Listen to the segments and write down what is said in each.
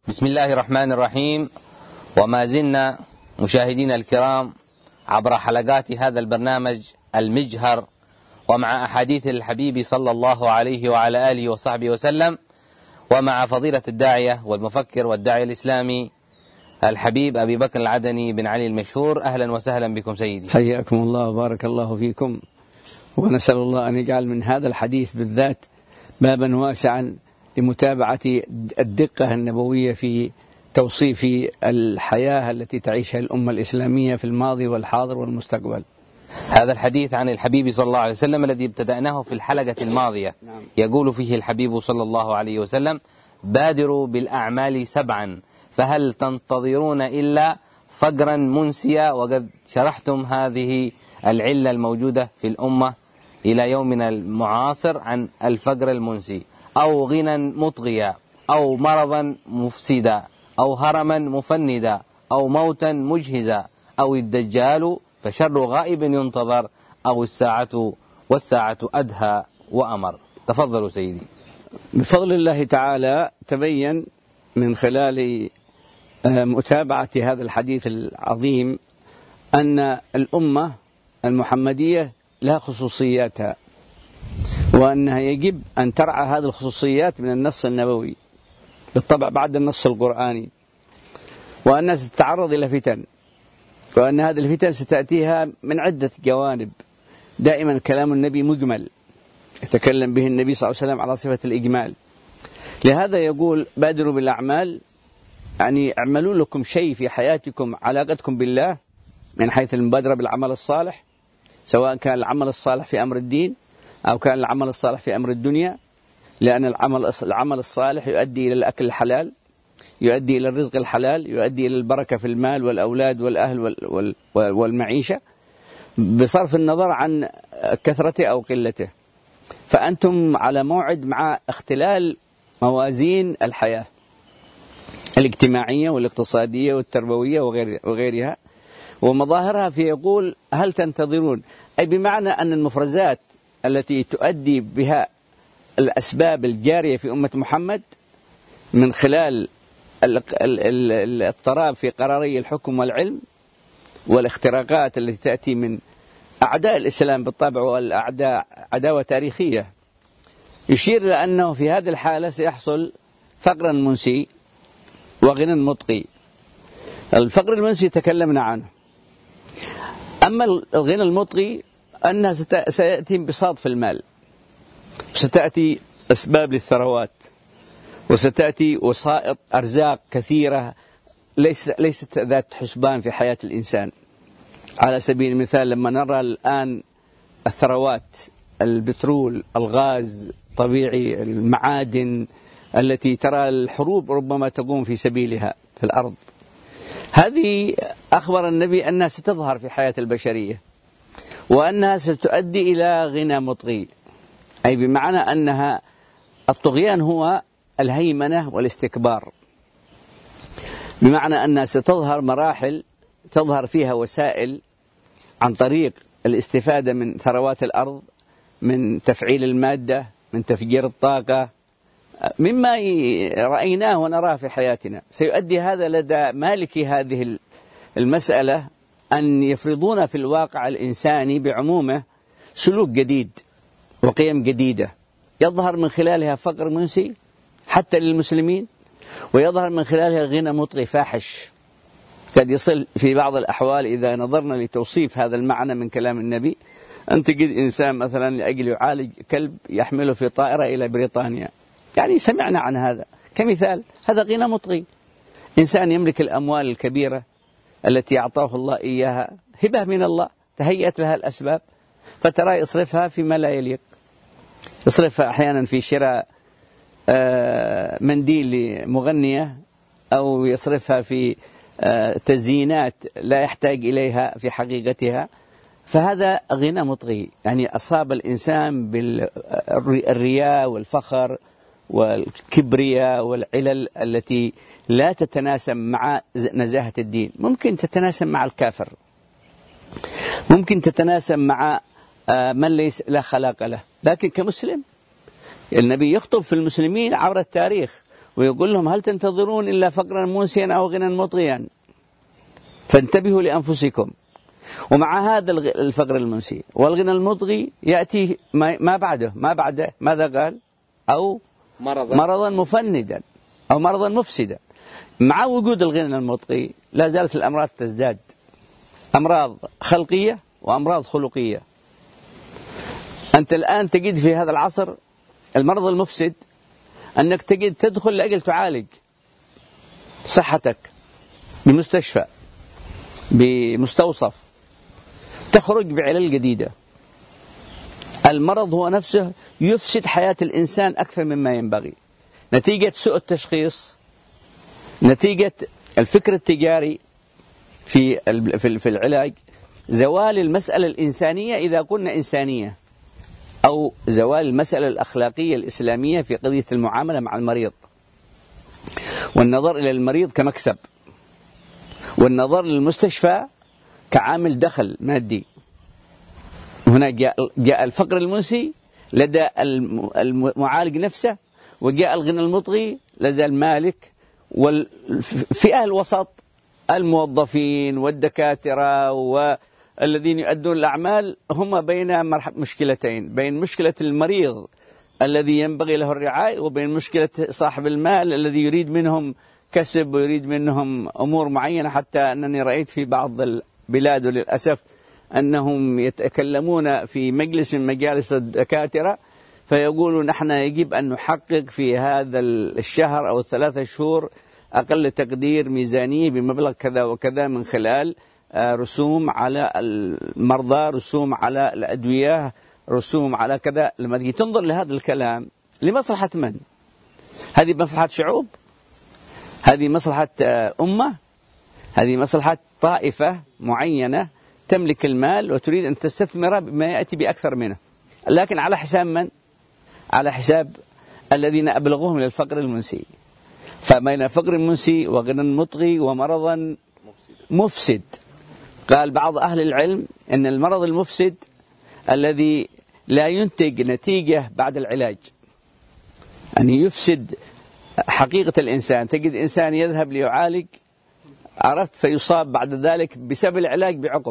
بسم الله الرحمن الرحيم. وما زلنا مشاهدينا الكرام عبر حلقات هذا البرنامج المجهر ومع أحاديث الحبيب صلى الله عليه وعلى آله وصحبه وسلم، ومع فضيلة الداعية والمفكر والداعية الإسلامي الحبيب أبي بكر العدني بن علي المشهور. أهلا وسهلا بكم سيدي. حياكم الله وبارك الله فيكم، ونسأل الله أن يجعل من هذا الحديث بالذات بابا واسعا لمتابعة الدقة النبوية في توصيف الحياة التي تعيشها الأمة الإسلامية في الماضي والحاضر والمستقبل. هذا الحديث عن الحبيب صلى الله عليه وسلم الذي ابتدأناه في الحلقة الماضية، يقول فيه الحبيب صلى الله عليه وسلم: بادروا بالأعمال 7 فهل تنتظرون إلا فقرا منسيا. وقد شرحتم هذه العلة الموجودة في الأمة إلى يومنا المعاصر عن الفقر المنسي، أو غنى مطغيا، أو مرضا مفسدا، أو هرما مفندا، أو موتا مجهزا، أو الدجال فشر غائب ينتظر، أو الساعة والساعة أدهى وأمر. تفضلوا سيدي. بفضل الله تعالى تبين من خلال متابعة هذا الحديث العظيم أن الأمة المحمدية لها خصوصياتها، وأنها يجب أن ترعى هذه الخصوصيات من النص النبوي بالطبع بعد النص القرآني، وأنها ستتعرض إلى فتن، وأن هذه الفتن ستأتيها من عدة جوانب. دائما كلام النبي مجمل، يتكلم به النبي صلى الله عليه وسلم على صفة الإجمال. لهذا يقول: بادروا بالأعمال، يعني اعملوا لكم شيء في حياتكم علاقتكم بالله من حيث المبادرة بالعمل الصالح، سواء كان العمل الصالح في أمر الدين أو كان العمل الصالح في أمر الدنيا، لأن العمل الصالح يؤدي إلى الأكل الحلال، يؤدي إلى الرزق الحلال، يؤدي إلى البركة في المال والأولاد والأهل والمعيشة، بصرف النظر عن كثرته أو قلته. فأنتم على موعد مع اختلال موازين الحياة الاجتماعية والاقتصادية والتربوية وغيرها ومظاهرها. فيقول: هل تنتظرون؟ أي بمعنى أن المفرزات التي تؤدي بها الأسباب الجارية في أمة محمد من خلال الاضطراب في قراري الحكم والعلم والاختراقات التي تأتي من أعداء الإسلام بالطبع، والأعداء عداوة تاريخية، يشير إلى أنه في هذه الحالة سيحصل فقر منسي وغنى مطغي. الفقر المنسي تكلمنا عنه، أما الغنى المطغي أنها سيأتي انبساط في المال، ستأتي أسباب للثروات، وستأتي وسائط أرزاق كثيرة ليست ذات حسبان في حياة الإنسان. على سبيل المثال لما نرى الآن الثروات، البترول، الغاز طبيعي، المعادن التي ترى الحروب ربما تقوم في سبيلها في الأرض، هذه أخبر النبي أنها ستظهر في حياة البشرية، وأنها ستؤدي إلى غنى مطغي، أي بمعنى أنها الطغيان هو الهيمنة والاستكبار، بمعنى أنها ستظهر مراحل تظهر فيها وسائل عن طريق الاستفادة من ثروات الأرض، من تفعيل المادة، من تفجير الطاقة، مما رأيناه ونراه في حياتنا. سيؤدي هذا لدى مالكي هذه المسألة أن يفرضون في الواقع الإنساني بعمومه سلوك جديد وقيم جديدة، يظهر من خلالها فقر منسي حتى للمسلمين، ويظهر من خلالها غنى مطغي فاحش، قد يصل في بعض الأحوال إذا نظرنا لتوصيف هذا المعنى من كلام النبي أن تجد إنسان مثلا لأجل يعالج كلب يحمله في طائرة إلى بريطانيا، يعني سمعنا عن هذا كمثال. هذا غنى مطغي. إنسان يملك الأموال الكبيرة التي أعطاه الله إياها هبة من الله، تهيأت لها الأسباب، فترى يصرفها فيما لا يليق، يصرفها أحيانا في شراء منديل لمغنية، أو يصرفها في تزيينات لا يحتاج إليها في حقيقتها. فهذا غنى مطغي، يعني أصاب الإنسان بالرياء والفخر والكبرياء والعلل التي لا تتناسب مع نزاهة الدين. ممكن تتناسب مع الكافر، ممكن تتناسب مع من ليس لا خلاق له، لكن كمسلم النبي يخطب في المسلمين عبر التاريخ ويقول لهم هل تنتظرون إلا فقرا موسيا أو غنى مطغيا فانتبهوا لأنفسكم. ومع هذا الفقر المنسي والغنى المطغي يأتي ما بعده ماذا قال؟ أو مرضا مفندا أو مرضا مفسدا. مع وجود الغنى المطغي لا زالت الأمراض تزداد، أمراض خلقية وأمراض خلقية. أنت الآن تجد في هذا العصر المرض المفسد أنك تجد تدخل لأجل تعالج صحتك بمستشفى بمستوصف، تخرج بعلل جديدة. المرض هو نفسه يفسد حياة الإنسان أكثر مما ينبغي، نتيجة سوء التشخيص، نتيجة الفكر التجاري في العلاج، زوال المسألة الإنسانية إذا كنا إنسانية، أو زوال المسألة الأخلاقية الإسلامية في قضية المعاملة مع المريض، والنظر إلى المريض كمكسب، والنظر للمستشفى كعامل دخل مادي. هنا جاء الفقر المنسي لدى المعالج نفسه، وجاء الغنى المطغي لدى المالك والفئة الوسط، الموظفين والدكاترة والذين يؤدون الأعمال، هم بين مشكلتين: بين مشكلة المريض الذي ينبغي له الرعاية، وبين مشكلة صاحب المال الذي يريد منهم كسب ويريد منهم أمور معينة. حتى أنني رأيت في بعض البلاد وللأسف أنهم يتكلمون في مجلس من مجالس الدكاترة فيقولوا نحن يجب أن نحقق في هذا الشهر أو 3 شهور أقل تقدير ميزانية بمبلغ كذا وكذا، من خلال رسوم على المرضى، رسوم على الأدوية، رسوم على كذا. لما تيجي تنظر لهذا الكلام لمصلحة من؟ هذه مصلحة شعوب؟ هذه مصلحة أمة؟ هذه مصلحة طائفة معينة تملك المال وتريد أن تستثمر بما يأتي بأكثر منه، لكن على حساب من؟ على حساب الذين أبلغوهم للفقر المنسي. فبين فقر منسي وغنى مطغي ومرضا مفسد، قال بعض أهل العلم أن المرض المفسد الذي لا ينتج نتيجة بعد العلاج، أن يفسد حقيقة الإنسان. تجد إنسان يذهب ليعالج، عرفت، فيصاب بعد ذلك بسبب العلاج بعقم،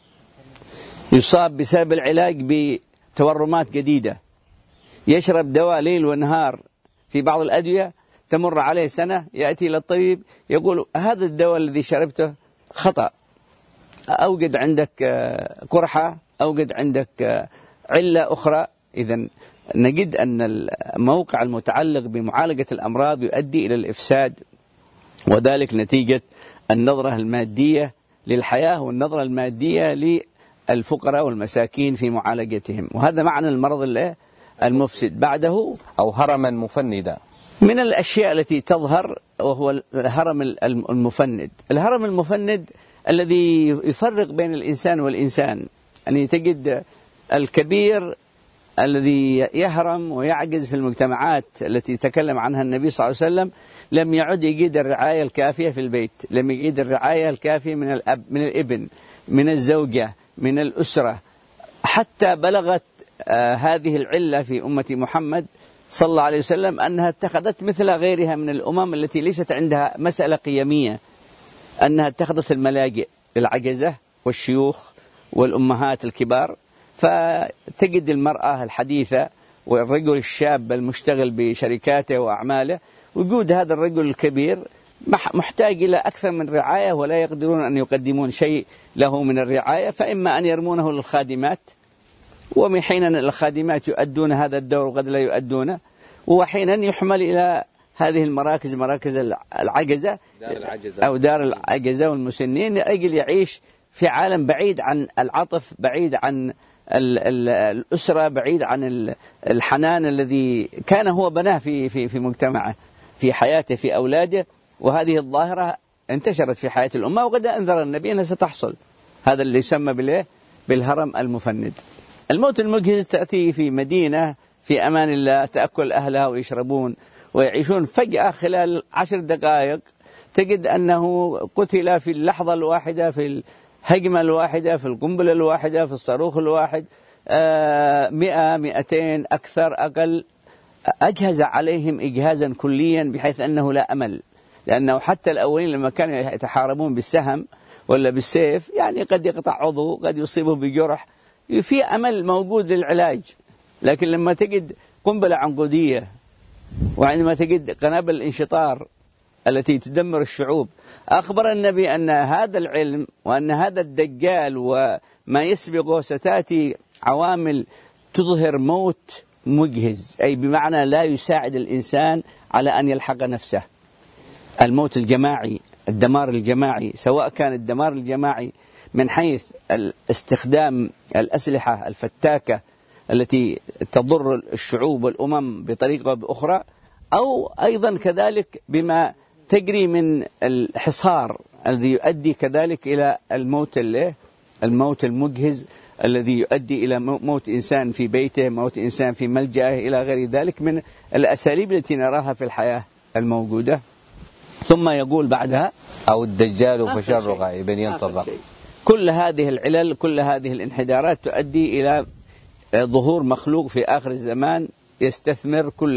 يصاب بسبب العلاج بتورمات جديدة، يشرب دواء ليل ونهار في بعض الأدوية، تمر عليه سنة يأتي إلى الطبيب يقول هذا الدواء الذي شربته خطأ، أوجد عندك قرحة، أوجد عندك علة أخرى. إذن نجد أن الموقع المتعلق بمعالجة الأمراض يؤدي إلى الإفساد، وذلك نتيجة النظرة المادية للحياة والنظرة المادية للفقراء والمساكين في معالجتهم. وهذا معنى المرض المفسد. بعده أو هرما مفندا. من الأشياء التي تظهر وهو الهرم المفند. الهرم المفند الذي يفرق بين الإنسان والإنسان، يعني تجد الكبير الذي يهرم ويعجز في المجتمعات التي تكلم عنها النبي صلى الله عليه وسلم، لم يعد يجد الرعاية الكافية في البيت، لم يجد الرعاية الكافية من الأب، من الابن، من الزوجة، من الأسرة، حتى بلغت هذه العلة في أمة محمد صلى الله عليه وسلم أنها اتخذت مثل غيرها من الأمم التي ليست عندها مسألة قيمية، أنها اتخذت الملاجئ للعجزة والشيوخ والأمهات الكبار. فتجد المرأة الحديثة والرجل الشاب المشتغل بشركاته وأعماله، وجود هذا الرجل الكبير محتاج إلى أكثر من رعاية، ولا يقدرون أن يقدمون شيء له من الرعاية، فإما أن يرمونه للخادمات، ومن حين الخادمات يؤدون هذا الدور وقد لا يؤدونه، وحينا يحمل إلى هذه المراكز، مراكز العجزة أو دار العجزة والمسنين، لأجل يعيش في عالم بعيد عن العطف، بعيد عن الأسرة، بعيد عن الحنان الذي كان هو بناه في مجتمعه، في حياته، في أولاده. وهذه الظاهرة انتشرت في حياة الأمة، وقد أنذر النبي أنها ستحصل. هذا اللي يسمى بالهرم المفند. الموت المجهز تأتي في مدينة في أمان الله، تأكل أهلها ويشربون ويعيشون، فجأة خلال 10 دقائق تجد أنه قتل في اللحظة الواحدة، في الهجمة الواحدة، في القنبلة الواحدة، في الصاروخ الواحد، 100 200 أكثر أقل أجهز عليهم إجهازا كليا بحيث أنه لا أمل، لأنه حتى الأولين لما كانوا يتحاربون بالسهم ولا بالسيف يعني قد يقطع عضو، قد يصيبه بجرح، في أمل موجود للعلاج. لكن لما تجد قنبلة عنقودية وعندما تجد قنابل الانشطار التي تدمر الشعوب، أخبر النبي أن هذا العلم وأن هذا الدجال وما يسبقه ستأتي عوامل تظهر موت مجهز، أي بمعنى لا يساعد الإنسان على أن يلحق نفسه. الموت الجماعي، الدمار الجماعي، سواء كان الدمار الجماعي من حيث استخدام الأسلحة الفتاكة التي تضر الشعوب والأمم بطريقة أو بأخرى، أو أيضا كذلك بما تجري من الحصار الذي يؤدي كذلك إلى الموت المجهز الذي يؤدي إلى موت إنسان في بيته، موت إنسان في ملجأه، إلى غير ذلك من الأساليب التي نراها في الحياة الموجودة. ثم يقول بعدها: أو الدجال فشر غائب ينتظر. كل هذه العلل، كل هذه الانحدارات تؤدي إلى ظهور مخلوق في آخر الزمان يستثمر كل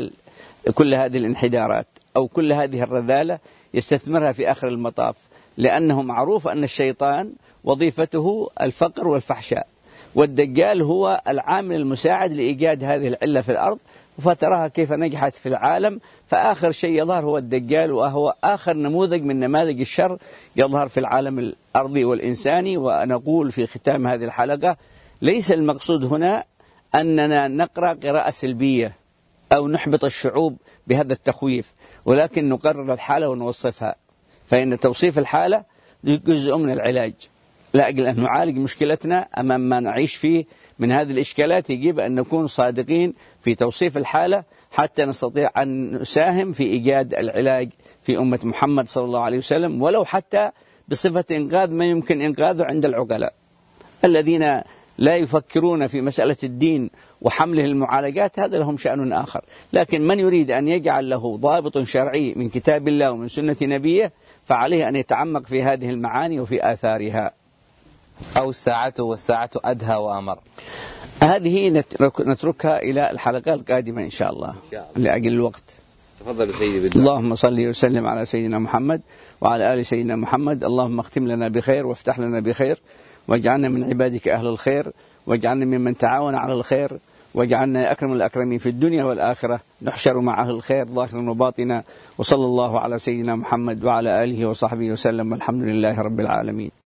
هذه الانحدارات أو كل هذه الرذالة، يستثمرها في آخر المطاف، لأنه معروف أن الشيطان وظيفته الفقر والفحشاء، والدجال هو العامل المساعد لإيجاد هذه العلة في الأرض، فتراها كيف نجحت في العالم. فآخر شيء يظهر هو الدجال، وهو آخر نموذج من نماذج الشر يظهر في العالم الأرضي والإنساني. ونقول في ختام هذه الحلقة: ليس المقصود هنا أننا نقرأ قراءة سلبية أو نحبط الشعوب بهذا التخويف، ولكن نقرر الحالة ونوصفها، فإن توصيف الحالة جزء من العلاج. لأجل أن نعالج مشكلتنا أمام ما نعيش فيه من هذه الإشكالات، يجب أن نكون صادقين في توصيف الحالة حتى نستطيع أن نساهم في إيجاد العلاج في أمة محمد صلى الله عليه وسلم، ولو حتى بصفة إنقاذ ما يمكن إنقاذه عند العقلاء الذين لا يفكرون في مسألة الدين وحمله المعالجات، هذا لهم شأن آخر. لكن من يريد أن يجعل له ضابط شرعي من كتاب الله ومن سنة نبيه، فعليه أن يتعمق في هذه المعاني وفي آثارها. أو الساعة والساعة أدهى وأمر. هذه نتركها إلى الحلقة القادمة إن شاء الله لأجل الوقت. تفضل سيدي بالدعاء. اللهم صل وسلم على سيدنا محمد وعلى آل سيدنا محمد. اللهم اختم لنا بخير وافتح لنا بخير، واجعلنا من عبادك أهل الخير، واجعلنا ممن تعاون على الخير، واجعلنا أكرم الأكرمين في الدنيا والآخرة، نحشر مع أهل الخير ظاهرا وباطنا. وصلى الله على سيدنا محمد وعلى آله وصحبه وسلم، والحمد لله رب العالمين.